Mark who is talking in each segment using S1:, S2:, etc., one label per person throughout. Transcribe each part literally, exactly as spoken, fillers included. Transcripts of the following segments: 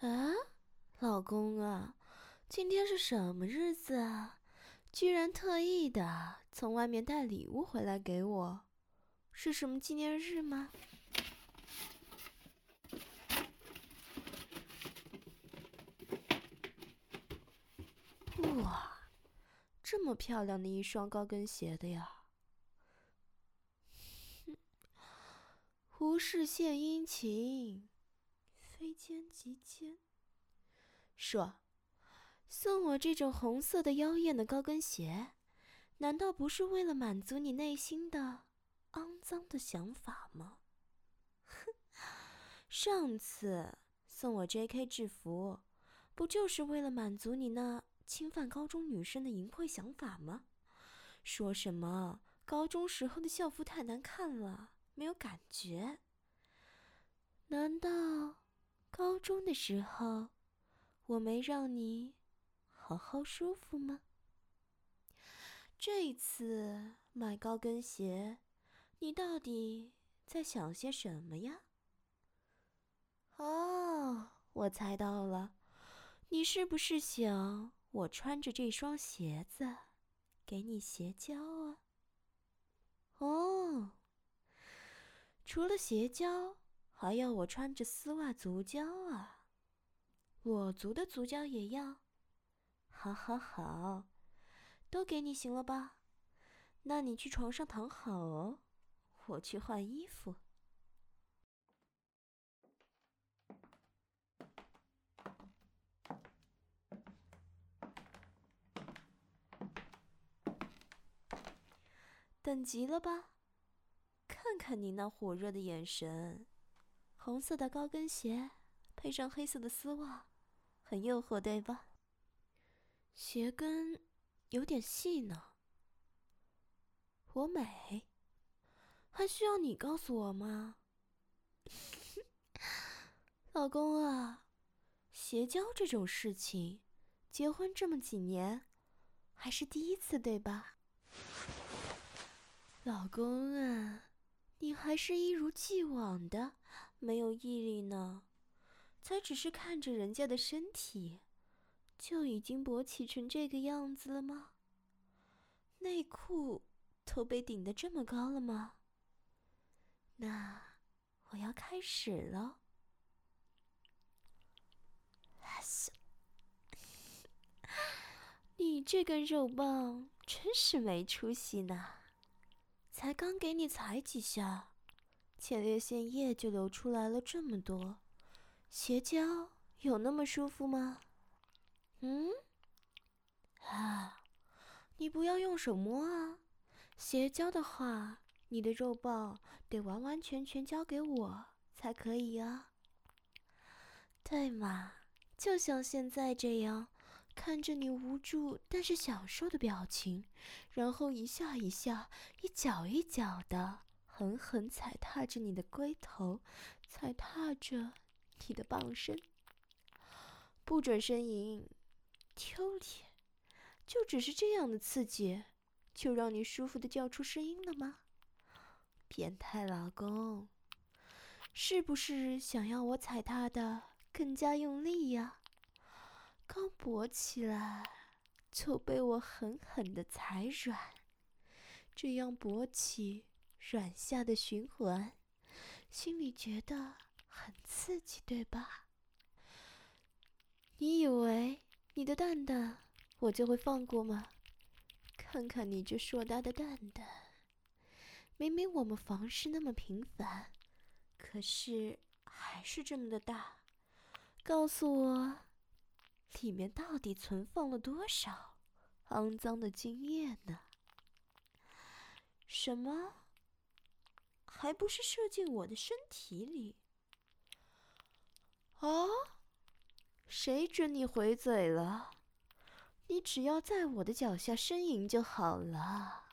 S1: 啊，老公啊，今天是什么日子啊？居然特意的从外面带礼物回来给我，是什么纪念日吗？哇，这么漂亮的一双高跟鞋的呀！无事献殷勤，非奸即奸。说，送我这种红色的妖艳的高跟鞋，难道不是为了满足你内心的肮脏的想法吗？上次送我 J K 制服，不就是为了满足你那侵犯高中女生的淫秽想法吗？说什么高中时候的校服太难看了，没有感觉。难道高中的时候我没让你好好舒服吗？这次买高跟鞋，你到底在想些什么呀？哦，我猜到了，你是不是想我穿着这双鞋子给你鞋胶啊？哦，除了鞋胶，还要我穿着丝袜足胶啊？我足的足胶也要？好好好，都给你行了吧？那你去床上躺好哦，我去换衣服。等急了吧？看看你那火热的眼神，红色的高跟鞋配上黑色的丝袜，很诱惑，对吧？鞋跟有点细呢。我美，还需要你告诉我吗？老公啊，鞋胶这种事情，结婚这么几年，还是第一次，对吧？老公啊，你还是一如既往的没有毅力呢，才只是看着人家的身体，就已经勃起成这个样子了吗？内裤都被顶得这么高了吗？那我要开始了。你这根肉棒真是没出息呢，才刚给你踩几下，前列腺液就流出来了这么多，鞋胶有那么舒服吗？嗯？啊，你不要用手摸啊，鞋胶的话，你的肉棒得完完全全交给我才可以啊。对嘛，就像现在这样，看着你无助但是享受的表情，然后一下一下，一脚一脚的狠狠踩踏着你的龟头，踩踏着你的棒身。不准呻吟，丢脸！就只是这样的刺激，就让你舒服的叫出声音了吗？变态老公，是不是想要我踩踏的更加用力呀？刚勃起来就被我狠狠的踩软，这样勃起软下的循环，心里觉得很刺激，对吧？你以为你的蛋蛋我就会放过吗？看看你这硕大的蛋蛋，明明我们房事那么频繁，可是还是这么的大。告诉我，里面到底存放了多少肮脏的精液呢？什么？还不是射进我的身体里？哦，谁准你回嘴了？你只要在我的脚下呻吟就好了。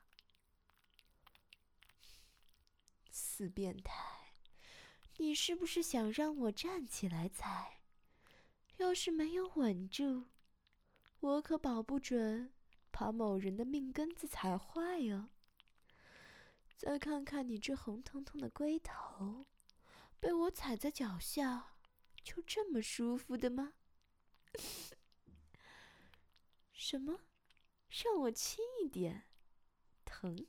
S1: 死变态，你是不是想让我站起来踩？要是没有稳住，我可保不准把某人的命根子踩坏哦。再看看你这红彤彤的龟头，被我踩在脚下， 就这么舒服的吗？什么？让我轻一点？疼？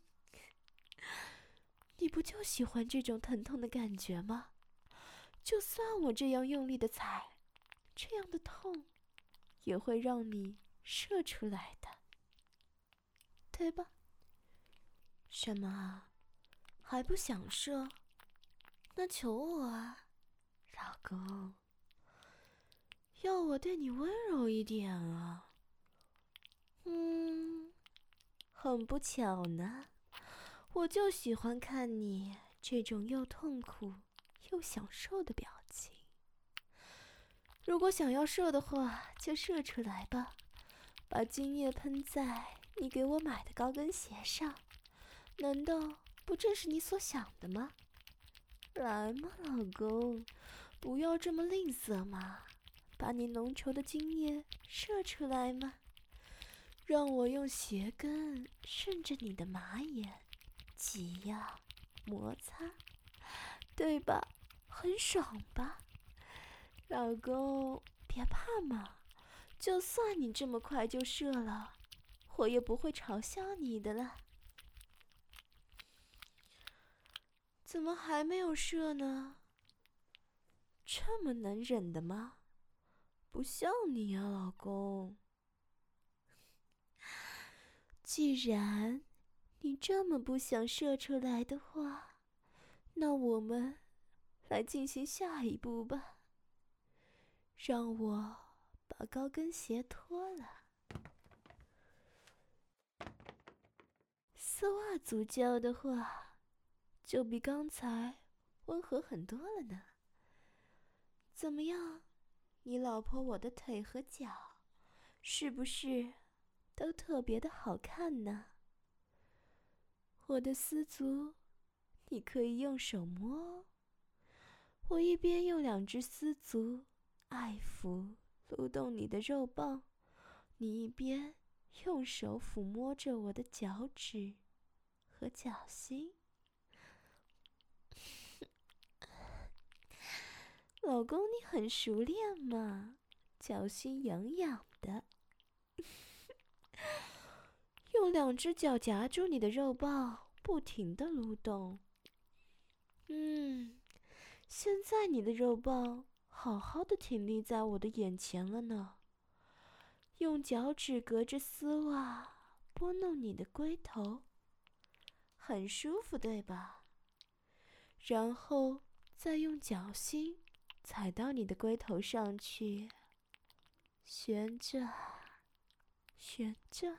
S1: 你不就喜欢这种疼痛的感觉吗？就算我这样用力的踩，这样的痛也会让你射出来的，对吧？什么啊？还不想射？那求我啊，老公，要我对你温柔一点啊。嗯，很不巧呢，我就喜欢看你这种又痛苦又享受的表情。如果想要射的话，就射出来吧，把精液喷在你给我买的高跟鞋上，难道不正是你所想的吗？来嘛，老公，不要这么吝啬嘛，把你浓稠的精液射出来嘛，让我用鞋跟顺着你的马眼挤呀摩擦，对吧？很爽吧？老公，别怕嘛，就算你这么快就射了，我也不会嘲笑你的了。怎么还没有射呢？这么能忍的吗？不像你啊，老公。既然你这么不想射出来的话，那我们来进行下一步吧。让我把高跟鞋脱了。丝袜足教的话，就比刚才温和很多了呢。怎么样，你老婆我的腿和脚，是不是都特别的好看呢？我的丝足，你可以用手摸哦。我一边用两只丝足爱抚撸动你的肉棒，你一边用手抚摸着我的脚趾和脚心。老公，你很熟练嘛，脚心痒痒的。用两只脚夹住你的肉棒，不停地撸动。嗯，现在你的肉棒好好的挺立在我的眼前了呢。用脚趾隔着丝袜拨弄你的龟头，很舒服，对吧？然后再用脚心踩到你的龟头上去，旋转，旋转。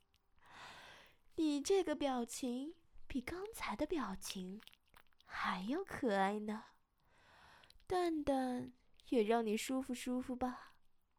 S1: 你这个表情比刚才的表情还要可爱呢。蛋蛋也让你舒服舒服吧。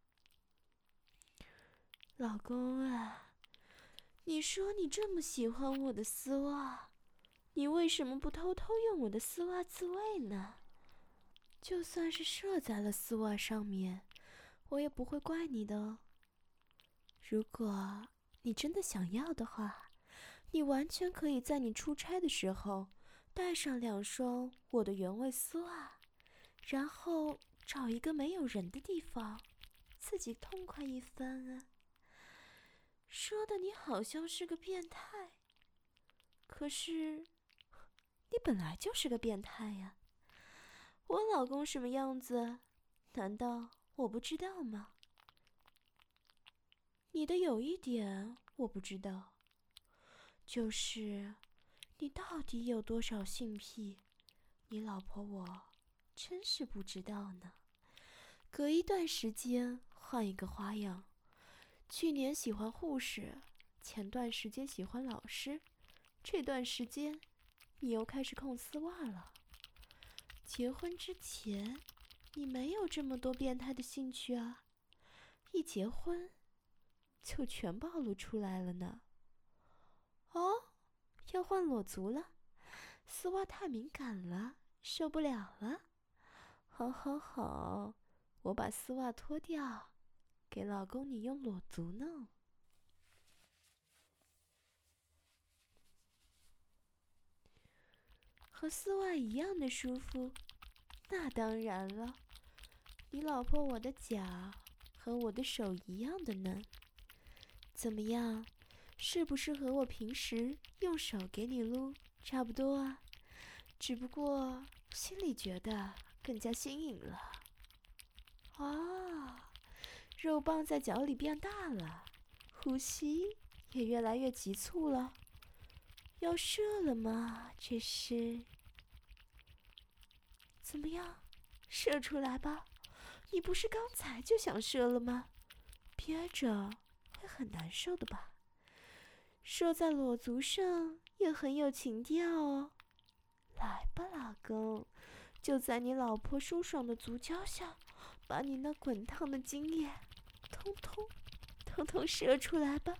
S1: 老公啊，你说你这么喜欢我的丝袜，你为什么不偷偷用我的丝袜自慰呢？就算是射在了丝袜上面，我也不会怪你的哦。如果你真的想要的话，你完全可以在你出差的时候带上两双我的原味丝袜，然后找一个没有人的地方，自己痛快一番啊。说的你好像是个变态，可是你本来就是个变态呀。我老公什么样子，难道我不知道吗？你的有一点我不知道，就是你到底有多少性癖，你老婆我真是不知道呢。隔一段时间换一个花样，去年喜欢护士，前段时间喜欢老师，这段时间你又开始控丝袜了。结婚之前你没有这么多变态的兴趣啊，一结婚就全暴露出来了呢。哦，要换裸足了，丝袜太敏感了，受不了了。好好好，我把丝袜脱掉，给老公你用裸足呢。和丝袜一样的舒服，那当然了。你老婆我的脚和我的手一样的嫩，怎么样？是不是和我平时用手给你撸差不多啊？只不过心里觉得更加新颖了。啊，肉棒在脚里变大了，呼吸也越来越急促了。要射了吗？这是？怎么样？射出来吧！你不是刚才就想射了吗？憋着会很难受的吧？射在裸足上也很有情调哦。来吧，老公，就在你老婆舒爽的足胶下，把你那滚烫的精液通通通通射出来吧。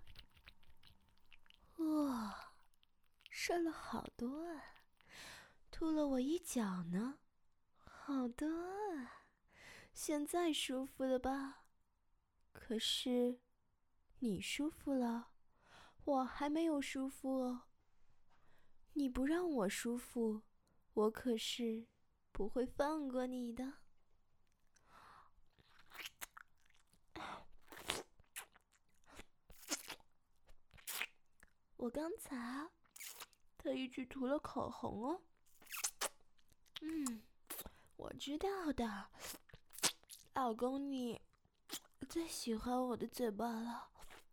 S1: 哇，射了好多啊，吐了我一脚呢。好的啊，现在舒服了吧？可是你舒服了，我还没有舒服哦。你不让我舒服，我可是不会放过你的。我刚才特意去涂了口红哦。嗯，我知道的，老公你最喜欢我的嘴巴了。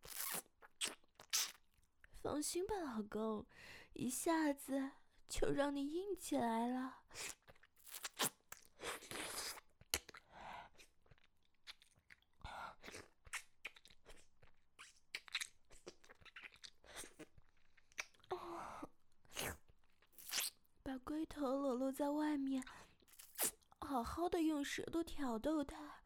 S1: 放心吧，老公，一下子就让你硬起来了。把龟头裸露在外面，好好的用舌头挑逗它，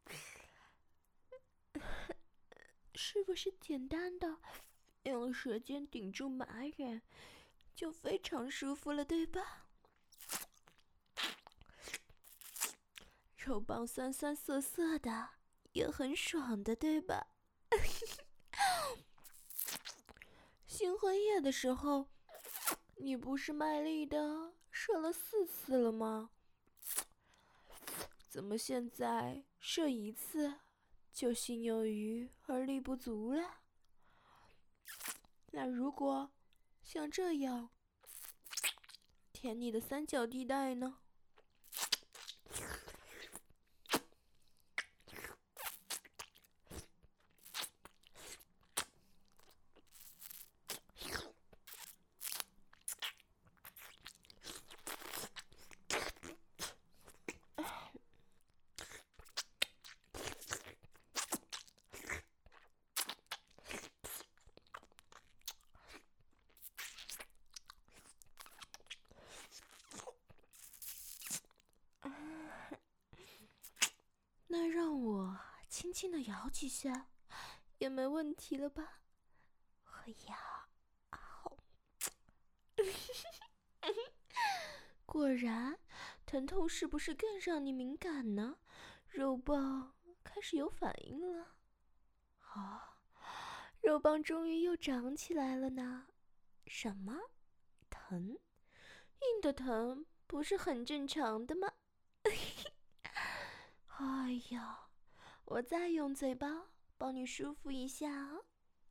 S1: 是不是简单的用舌尖顶住马眼就非常舒服了，对吧？肉棒酸酸涩涩的，也很爽的，对吧？新婚夜的时候，你不是卖力的射了四次了吗？怎么现在射一次就心有余而力不足了？那如果像这样舔你的三角地带呢？那让我轻轻的摇几下，也没问题了吧？哎呀，好！果然，疼痛是不是更让你敏感呢？肉棒开始有反应了。哦，肉棒终于又长起来了呢。什么？疼？硬的疼不是很正常的吗？哎呀，我再用嘴巴帮你舒服一下啊。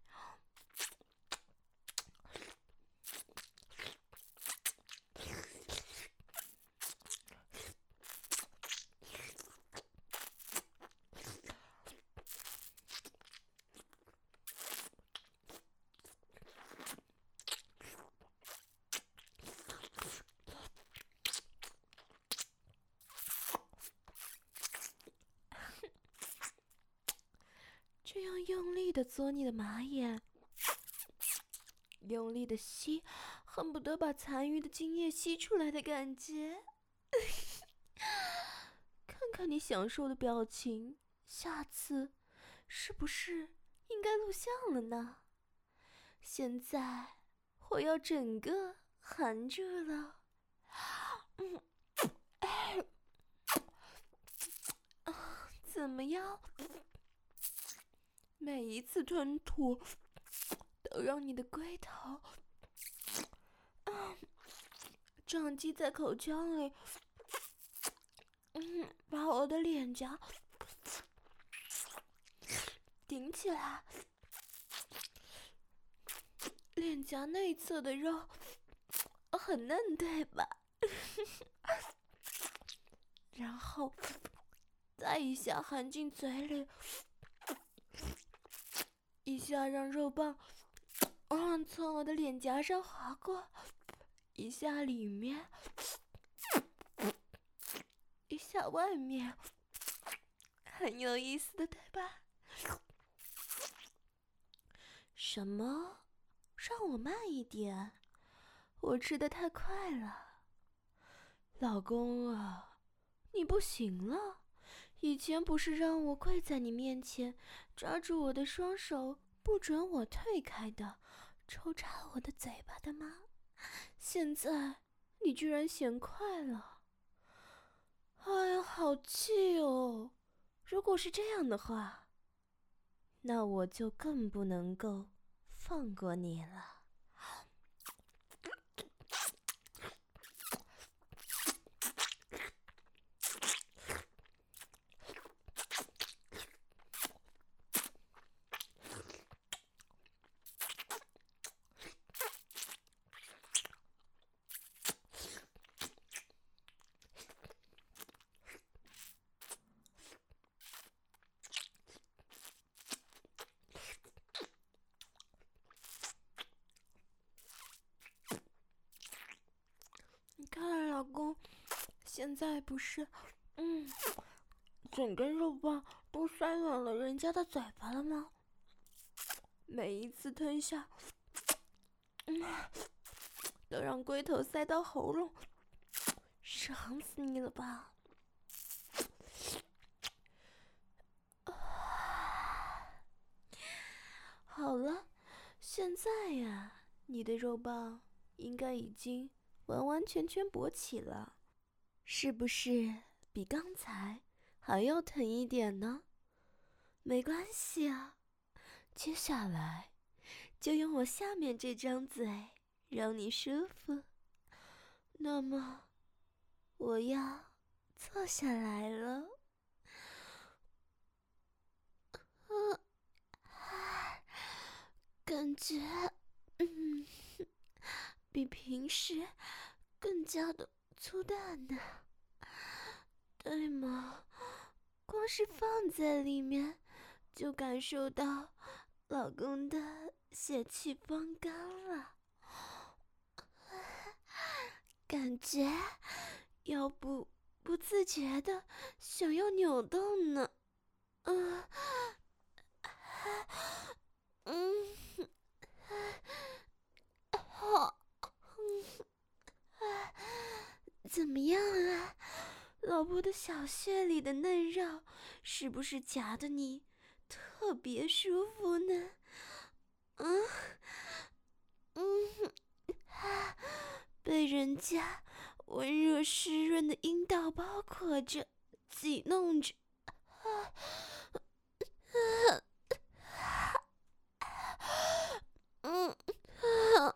S1: 这样用力的嘬你的马眼，用力的吸，恨不得把残余的精液吸出来的感觉。看看你享受的表情，下次是不是应该录像了呢？现在我要整个含住了。嗯，哎，怎么样？每一次吞吐都让你的龟头嗯撞击在口腔里，嗯，把把我的脸颊顶起来，脸颊内侧的肉很嫩，对吧？然后再一下含进嘴里，一下让肉棒嗯从我的脸颊上划过，一下里面，一下外面，很有意思的，对吧？什么？让我慢一点，我吃得太快了。老公啊，你不行了，以前不是让我跪在你面前，抓住我的双手，不准我退开的，抽插我的嘴巴的吗？现在你居然嫌快了。哎呀，好气哦！如果是这样的话，那我就更不能够放过你了。你看，老公，现在不是，嗯，整根肉棒都塞满了人家的嘴巴了吗？每一次吞下，嗯，都让龟头塞到喉咙，爽死你了吧？好了，现在呀，你的肉棒应该已经完完全全勃起了，是不是比刚才还要疼一点呢？没关系啊，接下来就用我下面这张嘴让你舒服。那么，我要坐下来了。呃，感觉，嗯，比平时更加的粗大呢，对吗？光是放在里面，就感受到老公的血气方刚了，感觉腰部不自觉的想要扭动呢。嗯、呃，嗯，好，嗯，怎么样啊？老婆的小穴里的嫩肉，是不是夹得你特别舒服呢？嗯嗯，啊，被人家温热湿润的阴道包裹着，挤弄着，啊啊嗯啊，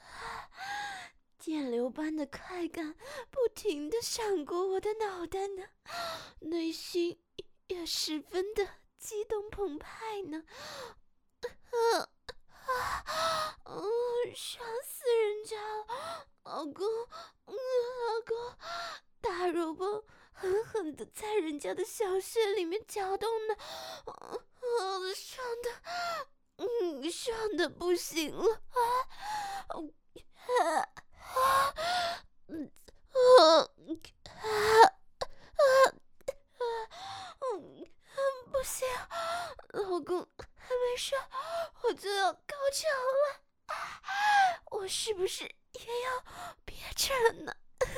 S1: 电流般的快感不停地闪过我的脑袋呢，内心也十分的激动澎湃呢。啊啊！嗯，爽死人家了，老公，嗯，老公，大肉棒狠狠的在人家的小穴里面搅动呢，啊，爽的，嗯，爽的不行了啊！啊啊！嗯啊啊啊啊！嗯，不行，老公还没上，我就要高潮了，我是不是也要憋着了呢？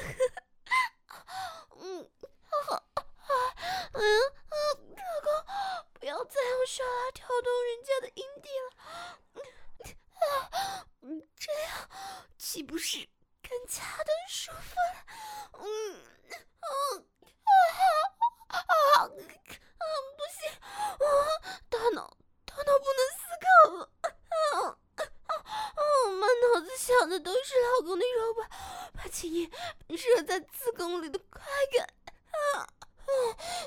S1: 嗯，好，嗯嗯，老公，不要再用手来挑动人家的阴蒂了，啊，嗯，这样岂不是更加的舒服了？嗯嗯啊啊！嗯，不行，啊，大脑大脑不能思考了，啊啊！满脑子想的都是老公的肉棒，把精液射在子宫里的快感，啊啊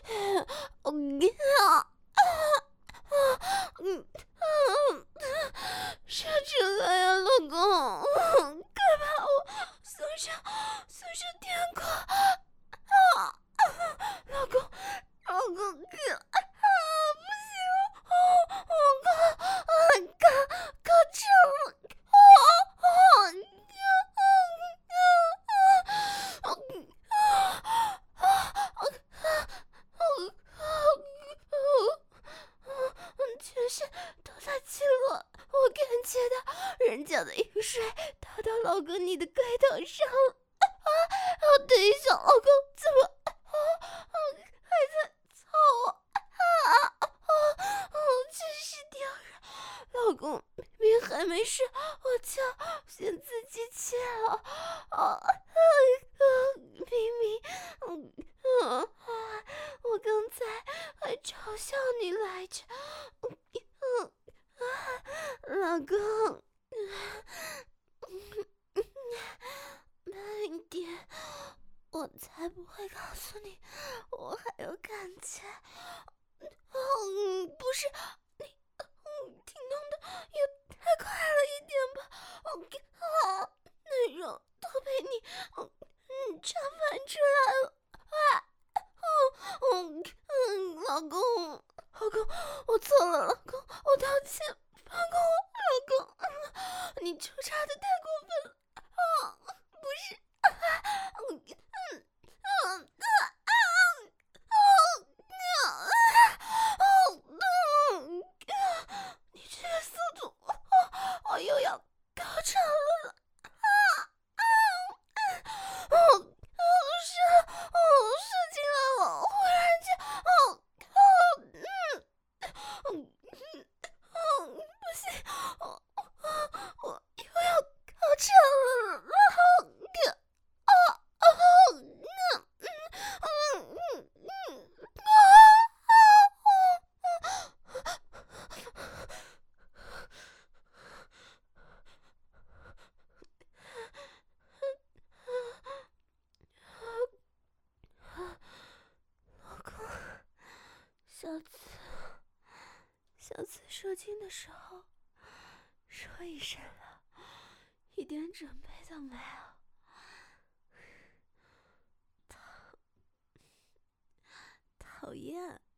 S1: 上了。啊！等一下，老公，怎么啊啊还在操我？啊啊啊！真是丢人！老公，明明还没睡，我就先自己起了。啊啊啊！明明，嗯嗯啊，我刚才还嘲笑你来着。嗯嗯啊，老公。慢一点，我才不会告诉你我还有感觉。嗯，不是你，嗯，挺动的也太快了一点吧。嗯啊，内容都被你嗯嗯插反出来了。啊，嗯嗯嗯，老公，老公，我错了，老公，我道歉，放过我，老公。嗯，你出差的太过分了。啊，不是，啊，嗯嗯嗯啊啊啊啊啊！你这个速度，我我又要高潮了。啊啊啊！啊！射，哦，射进来了！忽然间，哦哦嗯嗯嗯嗯，不行，我我我又要高潮了，然后个啊啊嗯嗯嗯嗯嗯啊啊啊！老公，下次下次射精的时候说一声了，一点准备都没有。讨厌。